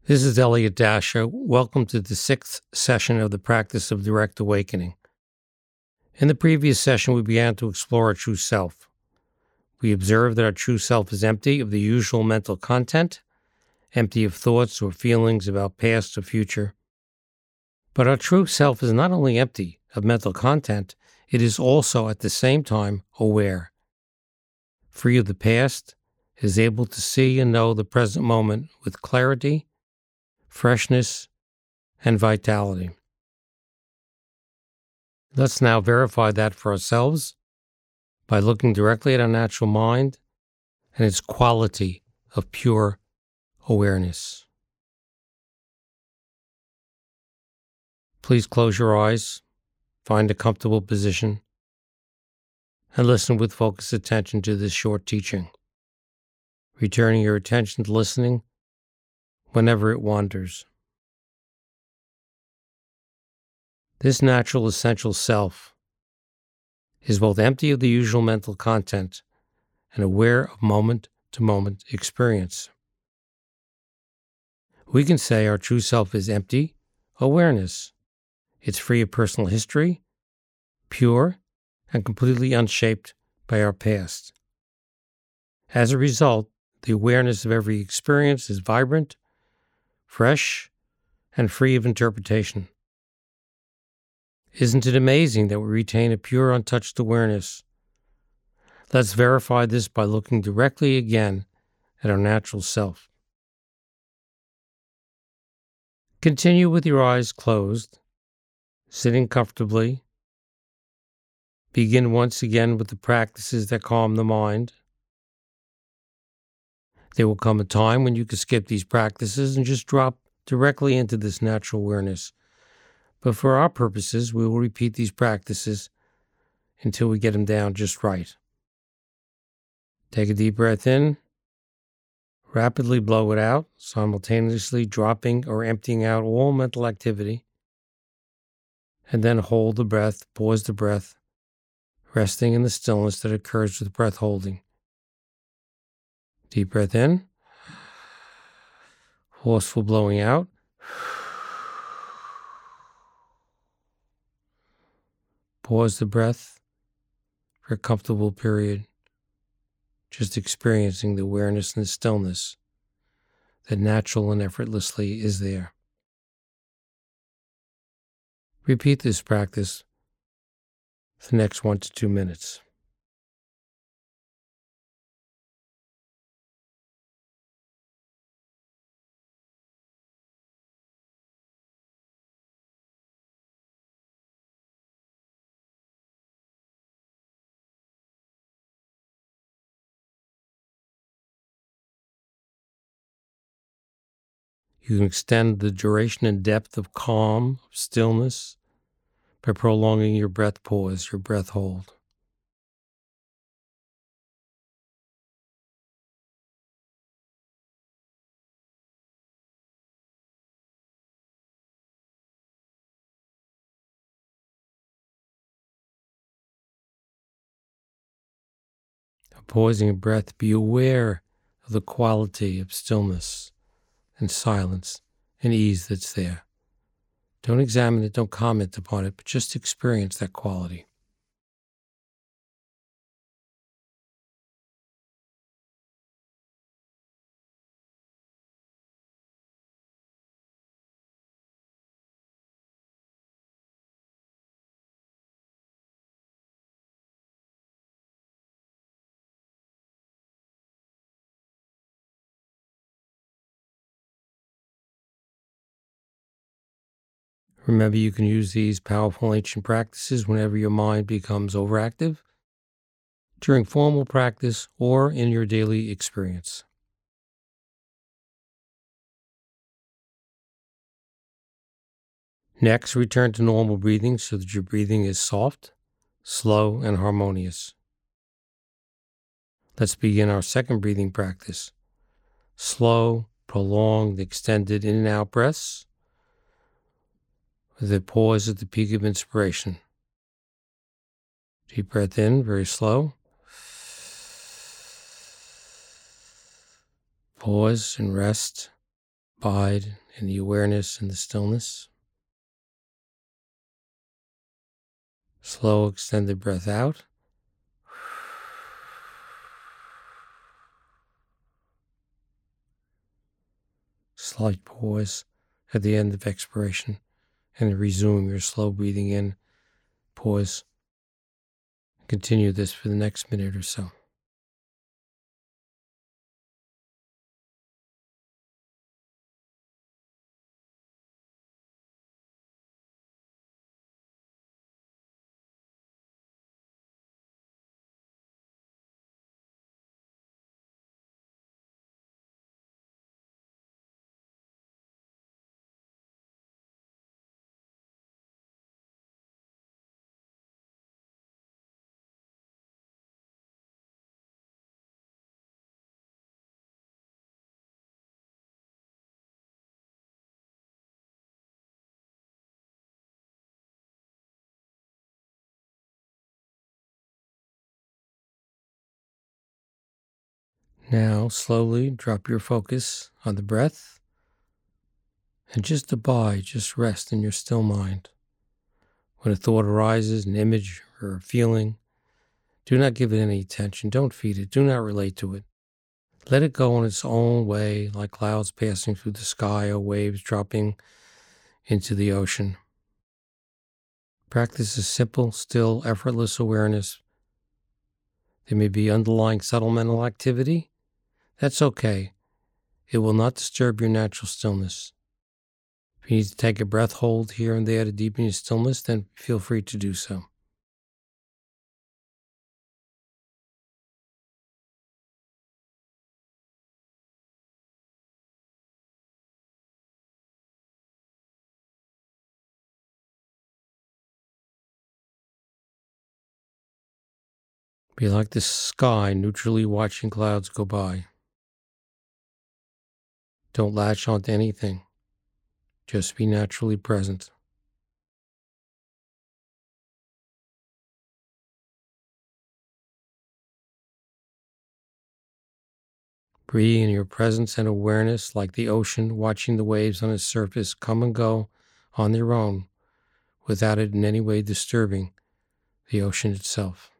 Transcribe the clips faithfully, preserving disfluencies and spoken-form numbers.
This is Elliot Dasher. Welcome to the sixth session of the practice of direct awakening. In the previous session, we began to explore our true self. We observed that our true self is empty of the usual mental content, empty of thoughts or feelings about past or future. But our true self is not only empty of mental content, it is also at the same time aware. Free of the past, it is able to see and know the present moment with clarity, freshness, and vitality. Let's now verify that for ourselves by looking directly at our natural mind and its quality of pure awareness. Please close your eyes, find a comfortable position, and listen with focused attention to this short teaching, returning your attention to listening whenever it wanders. This natural essential self is both empty of the usual mental content and aware of moment-to-moment experience. We can say our true self is empty awareness. It's free of personal history, pure, and completely unshaped by our past. As a result, the awareness of every experience is vibrant, fresh, and free of interpretation. Isn't it amazing that we retain a pure, untouched awareness? Let's verify this by looking directly again at our natural self. Continue with your eyes closed, sitting comfortably. Begin once again with the practices that calm the mind. There will come a time when you can skip these practices and just drop directly into this natural awareness. But for our purposes, we will repeat these practices until we get them down just right. Take a deep breath in. Rapidly blow it out, simultaneously dropping or emptying out all mental activity. And then hold the breath, pause the breath, resting in the stillness that occurs with breath holding. Deep breath in. Forceful blowing out. Pause the breath for a comfortable period, just experiencing the awareness and the stillness that natural and effortlessly is there. Repeat this practice for the next one to two minutes. You can extend the duration and depth of calm, of stillness, by prolonging your breath pause, your breath hold. Pausing a breath, be aware of the quality of stillness and silence and ease that's there. Don't examine it, don't comment upon it, but just experience that quality. Remember, you can use these powerful ancient practices whenever your mind becomes overactive, during formal practice, or in your daily experience. Next, return to normal breathing so that your breathing is soft, slow, and harmonious. Let's begin our second breathing practice. Slow, prolonged, extended in and out breaths, with a pause at the peak of inspiration. Deep breath in, very slow. Pause and rest. Abide in the awareness and the stillness. Slow, extended breath out. Slight pause at the end of expiration and resume your slow breathing in. Pause. Continue this for the next minute or so. Now, slowly drop your focus on the breath and just abide, just rest in your still mind. When a thought arises, an image or a feeling, do not give it any attention. Don't feed it. Do not relate to it. Let it go on its own way, like clouds passing through the sky or waves dropping into the ocean. Practice a simple, still, effortless awareness. There may be underlying subtle mental activity. That's okay. It will not disturb your natural stillness. If you need to take a breath hold here and there to deepen your stillness, then feel free to do so. Be like the sky, neutrally watching clouds go by. Don't latch onto anything. Just be naturally present. Breathe in your presence and awareness like the ocean, watching the waves on its surface come and go on their own without it in any way disturbing the ocean itself.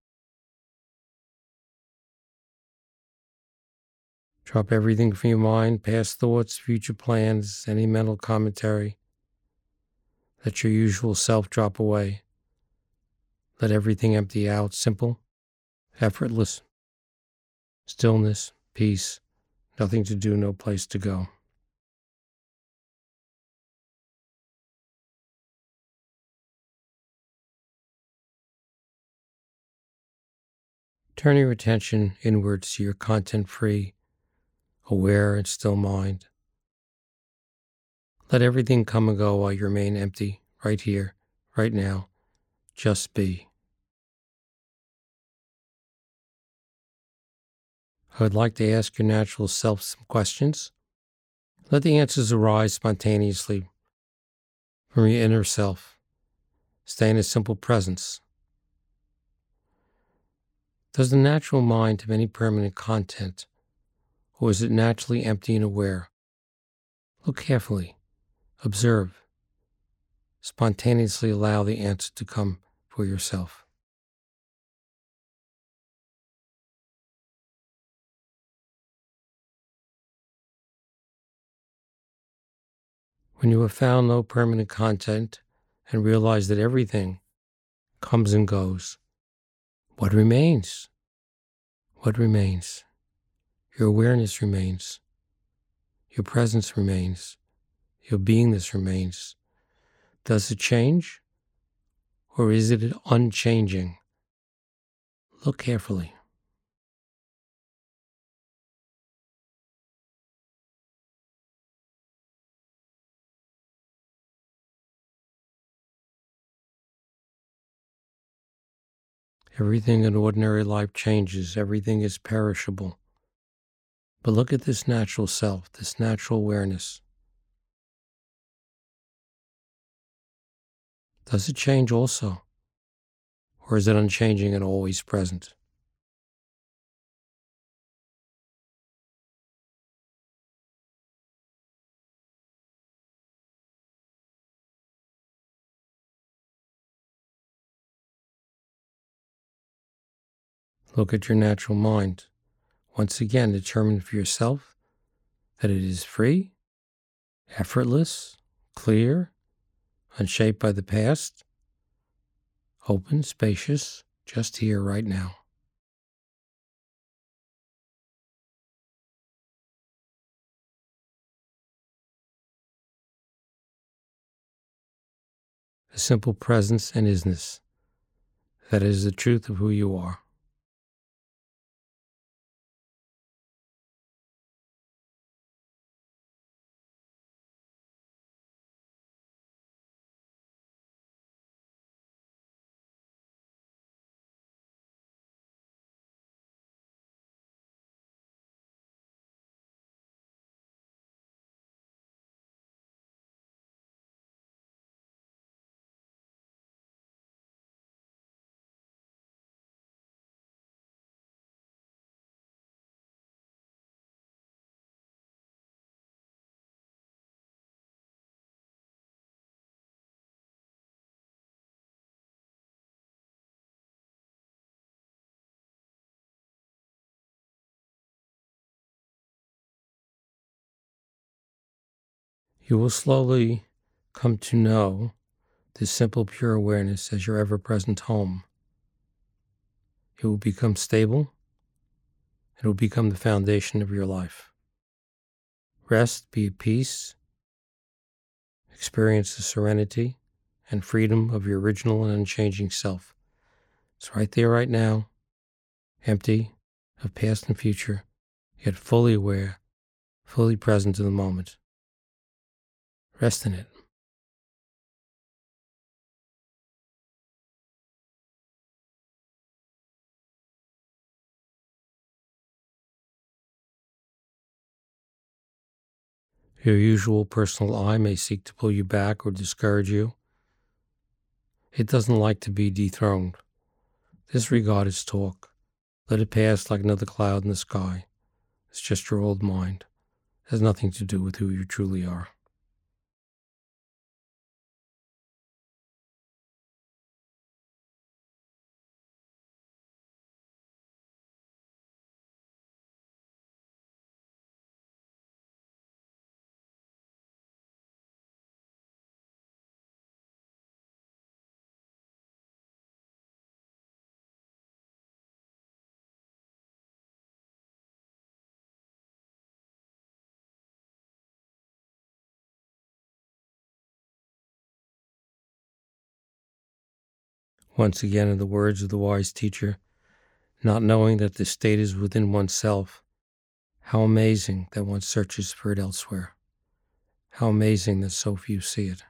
Drop everything from your mind, past thoughts, future plans, any mental commentary. Let your usual self drop away. Let everything empty out, simple, effortless, stillness, peace, nothing to do, no place to go. Turn your attention inwards to your content-free, aware and still mind. Let everything come and go while you remain empty, right here, right now. Just be. I would like to ask your natural self some questions. Let the answers arise spontaneously from your inner self. Stay in a simple presence. Does the natural mind have any permanent content, or is it naturally empty and aware? Look carefully. Observe. Spontaneously allow the answer to come for yourself. When you have found no permanent content and realize that everything comes and goes, what remains? What remains? Your awareness remains. Your presence remains. Your beingness remains. Does it change? Or is it unchanging? Look carefully. Everything in ordinary life changes. Everything is perishable. But look at this natural self, this natural awareness. Does it change also? Or is it unchanging and always present? Look at your natural mind. Once again, determine for yourself that it is free, effortless, clear, unshaped by the past, open, spacious, just here right now. A simple presence and isness. That is the truth of who you are. You will slowly come to know this simple, pure awareness as your ever-present home. It will become stable. It will become the foundation of your life. Rest, be at peace, experience the serenity and freedom of your original and unchanging self. It's right there, right now, empty of past and future, yet fully aware, fully present to the moment. Rest in it. Your usual personal I may seek to pull you back or discourage you. It doesn't like to be dethroned. Disregard its talk. Let it pass like another cloud in the sky. It's just your old mind. It has nothing to do with who you truly are. Once again, in the words of the wise teacher, not knowing that the state is within oneself, how amazing that one searches for it elsewhere. How amazing that so few see it.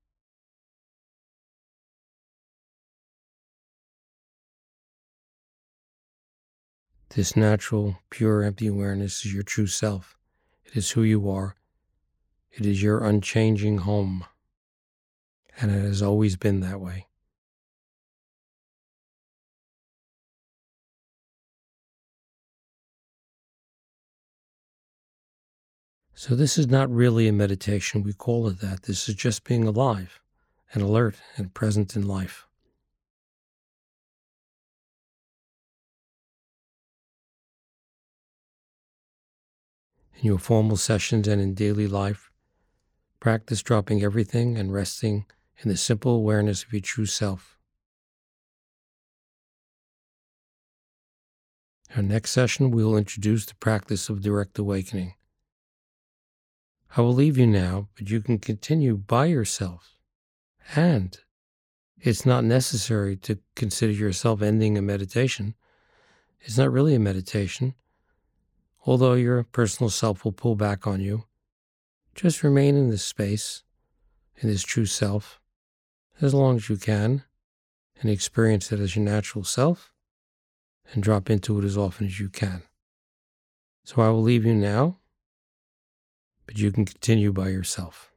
This natural, pure, empty awareness is your true self. It is who you are. It is your unchanging home. And it has always been that way. So this is not really a meditation. We call it that. This is just being alive and alert and present in life. In your formal sessions and in daily life, practice dropping everything and resting in the simple awareness of your true self. In our next session, we will introduce the practice of direct awakening. I will leave you now, but you can continue by yourself. And it's not necessary to consider yourself ending a meditation. It's not really a meditation. Although your personal self will pull back on you, just remain in this space, in this true self, as long as you can, and experience it as your natural self, and drop into it as often as you can. So I will leave you now, but you can continue by yourself.